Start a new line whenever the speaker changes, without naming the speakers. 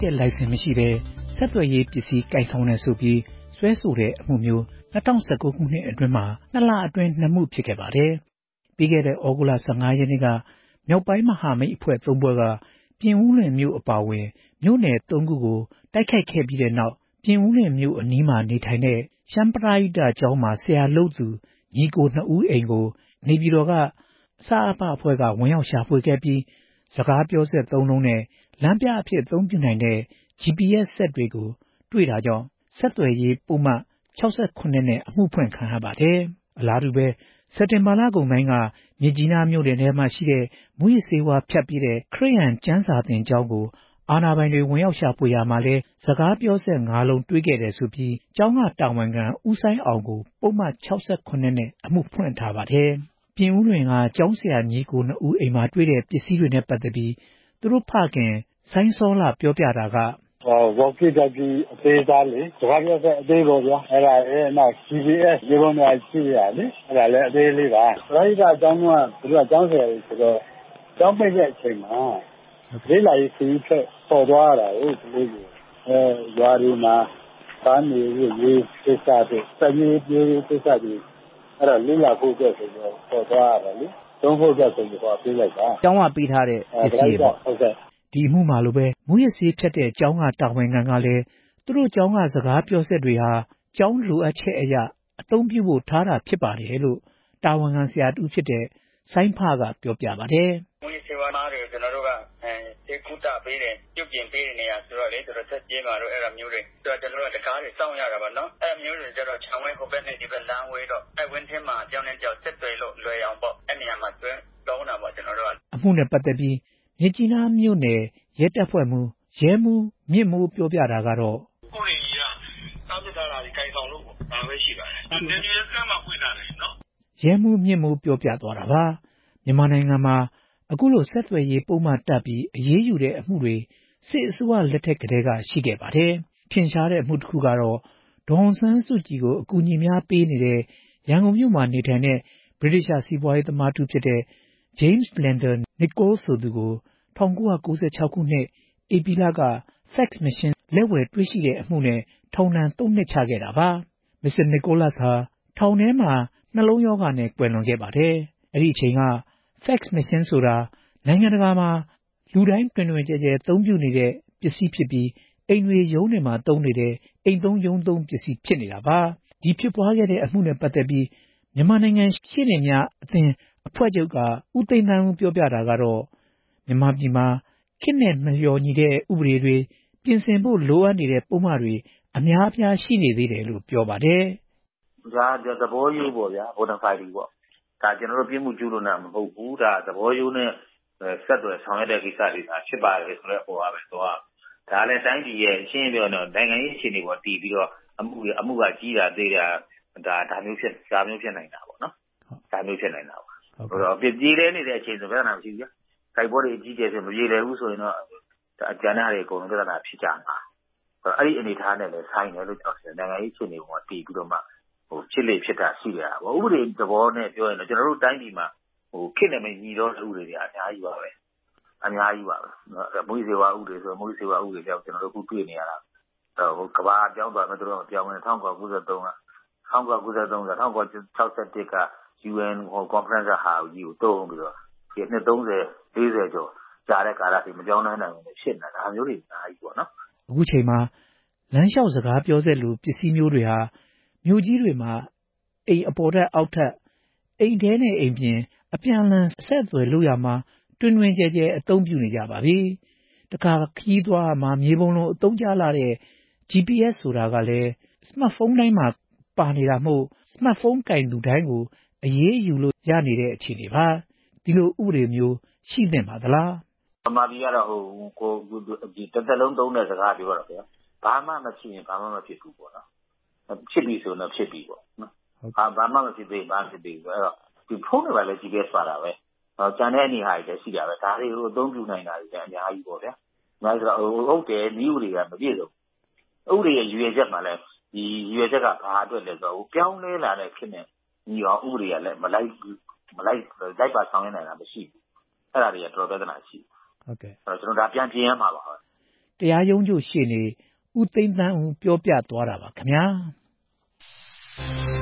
ချက်လိုင်စင်မရှိဘဲဆက်သွယ်ရေးပစ္စည်းကိုင်ဆောင်တယ်ဆိုပြီးစွဲဆိုတဲ့အမှုမျိုး2019ခုနှစ်အတွင်းမှာ2လအတွင်း2မှုဖြစ်ခဲ့ပါတယ်။ပြီးခဲ့တဲ့ဩဂုတ်လ15ရက်နေ့ကမြောက်ပိုင်းမဟာမိတ်အဖွဲ့3ဖွဲ့ကပြင်ဦးလွင်မြို့အပါအဝင်မြို့နယ်3ခုကိုတိုက်ခိုက်ခဲ့ပြီးတဲ့နောက်ပြင်ဦးလွင်မြို့အနီးမှာနေထိုင်တဲ့ရှမ်းပရိဒကျောင်းမှာဆရာလုပ်သူညီကို2ဦးအိမ်ကိုနေပြည်တော်ကစအပအဖွဲ့ကဝင်ရောက်ရှာဖွေခဲ့ပြီးစကားပြောစက်3လုံးနဲ့လမ်းပြအဖြစ်အသုံးပြုနိုင်တဲ့ GPS စက်တွေကိုတွေ့တာကြောင့်ဆက်သွယ်ရေးပုံမှန်68နဲ့အမှုဖွင့်ခံရပါတယ်။အလားတူပဲစက်တင်ဘာလကုန်ပိုင်းကမြစ်ကြီးနားမြို့နယ်ထဲမှာရှိတဲ့မူရစ်ဆေးဝါးဖြတ်ပြီးတဲ့ခရိယန်ကျမ်းစာသင်ကျောင်းကိုအာဏာပိုင်တွေဝင်ရောက်ရှာဖွေရမှာလဲစကားပြောစက်5လုံးတွေ့ခဲ့တယ်ဆိုပြီးကျောင်းကတာဝန်ခံဦးဆိုင်အောင်ကိုပုံမှန်68နဲ့အမှုဖွင့်ထားပါတယ်။ပြင်ဦးလွင်ကကျောင်းဆရာညီကို2ဦးအိမ်မှာတွေ့တဲ့ပစ္စည်းတွေနဲ့ပတ်သက်ပြီးသူတို့ဖခင်ဆိုင်းစောလာပြောပြတာက
ဝေါ်ကီတက်ကြီးအသေးသားလေစကားပြောစက်အသေးပေါ့ဗျာအဲ့ဒါရဲ့နောက် GPS ရေပုံတွေရှိရလေအဲ့ဒါလည်းအသေးလေးပါပရိသတ်အကြောင်းကသူတို့ကကျောင်းဆရာတွေဆိုတော့ကျောင်းပိတ်တဲ့အချိန်မှာလေးလာရေးခရီးဖက်ပေါ်သွားရတာကိုဒီလိုကြီးရွာတွေမှာကားနေရေးကိစ္စတွေစက်ကြီးပြေးကိစ္စတွေအဲ့ဒါလေးလာဖို့အတွက်ဆိုတော့ပေါ်သွားရတယ်လေသုံးဖို့အတွက်ဆိုတော့ပြေးလိုက်တာ
ကျောင်းကပေးထားတဲ့ပစ္စည်းတွေပေါ့
ဟုတ်ကဲ့
ဒီအမှုမှာလိုပဲမူရစ်ဆေးဖြတ်တဲ့ကျောင်းကတာဝန်ခံကလည်းသူတို့ကျောင်းကစကားပြောစက်တွေဟာကျောင်းလိုအပ်ချက်အရအသုံးပြုဖို့ထားတာဖြစ်ပါတယ်လို့တာဝန်ခံဆရာတူဖြစ်တဲ့ဆိုင်းဖကပြောပြပါတယ်
မူရစ်ဆေးဝါးတွေကျွန်တော်တို့ကဆေးကုသပေးတယ်ပြုတ်ပြင်ပေးတဲ့နေရာဆိုတော့လေသူတို့ဆက်ပြေးမှာတော့အဲ့ဒါမျိုးတွေကျွန်တော်တို့ကတကားတွေစောင့်ရတာပါနော်အဲ့မျိုးတွေကျတော့ခြံဝဲဟိုဘက်နဲ့ဒီဘက်လမ်းဝဲတော့အဲ့ဝင်းထဲမှာကျောင်းနဲ့ကျောင်းဆက်သွယ်လို့လွယ်အောင်ပေါ့အဲ့နေရာမှာတွဲတောင်းတာပေါ့ကျွန်တော်တို့
ကအမှုနဲ့ပတ်သက်ပြီးမြစ်ကြီးနားမြို့နယ်ရဲတပ်ဖွဲ့မှရဲမှူးမြင့်မိုးပြောပြတာကတော့
ကိုရီကြီးကတောင်းပထားတာဒီကိုင်ဆောင်လို့ပေါ့ဒါပဲရှိပါတယ်။ဒီနေ့ကမှဖွင့်လာတယ်နော်
ရဲမှူးမြင့်မိုးပြောပြသွားတာပါမြန်မာနိုင်ငံမှာအခုလိုဆက်သွယ်ရေးပုံမှန်တက်ပြီးအရေးယူတဲ့အမှုတွေစစ်အစိုးရလက်ထက်ကတည်းကရှိခဲ့ပါတယ်ထင်ရှားတဲ့အမှုတစ်ခုကတော့ဒေါ်အောင်ဆန်းစုကြည်ကိုအကူအညီများပေးနေတဲ့ရန်ကုန်မြို့မှာနေထိုင်တဲ့ဗြိတိရှစီးပွားရေးသမားတူဖြစ်တဲ့ James Lander Nichols ဆိုသူကို1996ခုနှစ်ဧပြီလက fax machine လက်ဝယ်တွေ့ရှိတဲ့အမှုနဲ့ထောင်ဒဏ်3နှစ်ချခဲ့တာပါမစ္စတာ Nicholas ဟာထောင်ထဲမှာနှလုံးရောဂါနဲ့ကွယ်လွန်ခဲ့ပါတယ်အဲ့ဒီအချိန်က fax machine ဆိုတာနိုင်ငံတကာမှာလူတိုင်းတွင်တွင်ကျယ်ကျယ်သုံးပြုနေတဲ့ပစ္စည်းဖြစ်ပြီးအိမ်တွေရုံးတွေမှာသုံးနေတဲ့အိမ်သုံးရုံးသုံးပစ္စည်းဖြစ်နေတာပါဒီဖြစ်ပွားခဲ့တဲ့အမှုနဲ့ပတ်သက်ပြီးမြန်မာနိုင်ငံရှေ့နေများအသင်းအဖွဲ့ချုပ်ကဦးသိန်းသန်းဦးပြောပြတာကတော့မြန်မာပြည်မှာခေတ်နဲ့မလျော်ညီတဲ့ဥပဒေတွေပြင်ဆင်ဖို့လိုအပ်နေတဲ့ပုံမှန်တွေအများအပြားရှိနေသေးတယ်လို့ပြောပါတယ်
ဒါသဘောရိုးပေါ့ဗျာ bonafide ပေါ့ဒါကျွန်တော်တို့ပြည်မှုကျူးလွန်တာမဟုတ်ဘူးဒါသဘောရိုးနဲ့ဆက်သွယ်ဆောင်ရွက်တဲ့ကိစ္စတွေဒါဖြစ်ပါတယ်ဆိုတော့ဟောပါပဲတော့ဒါလည်းတိုင်းပြည်ရဲ့ရှင်းပြောတော့နိုင်ငံရေးအခြေအနေပေါ်တည်ပြီးတော့အမှုကကြီးတာသေးတာဒါမျိုးဖြစ်နိုင်တာပေါ့နော်ဒါမျိုးဖြစ်နိုင်တာပါဆိုတော့ပြည်လဲနေတဲ့အချိန်ဆိုပြဿနာမရှိဘူးကြာခိုက်ပေါ်တွေကြီးကျယ်ဆိုမပြေလည်ဘူးဆိုရင်တော့အကျဉ်းသားတွေအကုန်လုံးပြဿနာဖြစ်ကြမှာအဲ့ဒီအနေထားနဲ့လည်းဆိုင်တယ်လို့ကျွန်တော်နိုင်ငံရေးအခြေအနေပေါ်တည်ပြီးတော့မှဖြစ်လေဖြစ်တာရှိရတာပေါ့ဥပဒေသဘောနဲ့ပြောရင်တော့ကျွန်တော်တို့တိုင်းပြည်မှာခေတ်နဲ့မညီတော့တဲ့ဥပဒေတွေအများကြီးပါပဲမွေးစေဝါဥပဒေဆိုမွေးစေဝါဥပဒေကြောင့်ကျွန်တော်တို့အခုတွေ့နေရတာကဘာပြောင်းသွားမှတို့ပြောင်းဝင်1993က1961က UN conference ဟာကြီးကိုတုံးပြီးတော့ဒီနှစ်30 40ကျော်ကြာတဲ့ကာလထိမပြောင်းနိုင်ဘူးဖြစ်နေတာဒါမျိုးတွေအများကြီးပေါ့နော်
အခုချိန်မှာလမ်းလျှောက်စကားပြောစက်လိုပစ္စည်းမျိုးတွေဟာမြို့ကြီးတွေမှာအိမ်အပေါ်ထက်အောက်ထပ်အိမ်ထဲနဲ့အိမ်ပြင်အပြန်အလှန်ဆက်သွယ်လို့ရမှာတွင်တွင်ကျယ်ကျယ်အသုံးပြုနေကြပါပြီတခါခီးသွားမှာမြေပုံလုံးအသုံးကျလာတဲ့ GPS ဆိုတာကလည်းစမတ်ဖုန်းတိုင်းမှာပါနေတာမို့စမတ်ဖုန်းကင်သူတိုင်းကိုအရေးယူလို့ရနေတဲ့အခြေအနေပါဒီလိုဥပဒေမျိုးရှိသင့်ပါသလား
ဗမာပြည်ကတော့ကိုတစ်သက်လုံးသုံးတဲ့စကားပြောတော့ဗျာဘာမှမဖြစ်ရင်ဘာမှမဖြစ်ဘူးပေါ့နော်ဖြစ်ပြီဆိုတော့ဖြစ်ပြီပေါ့နော်ဘာမှမဖြစ်သေးဘာဖြစ်သေးဆိုတော့ဒီဖုန်းတွေပါလဲ GPS ပါတာပဲကျန်တဲ့အနေဟာတွေလည်းရှိတာပဲဒါတွေကိုအသုံးပြုနိုင်တာတွေလည်းအများကြီးပေါ့ဗျာဒါဆိုတော့ဟုတ်တယ်နည်းဥတွေကမပြည့်စုံဥပဒေရဲ့ရွေချက်မှာလဲဒီရွေချက်ကဘာအတွက်လဲဆိုတော့ပြောင်းလဲလာတဲ့ဖြစ်နေညီအောင်ဥပဒေကလည်းမလိုက်ပါဆောင်ရနိုင်တာမရှိဘူးအဲ့ဒါတွေကတော်တော်ပြဿနာရှိ
ဟုတ်ကဲ့
ကျွန်တော်ဒါပြန်ပြင်ရမှာပါ
တရားရုံးချုပ်ရှေ့နေဦးသိန်းသန်းဦးပြောပြသွားတာပါခင်ဗျာ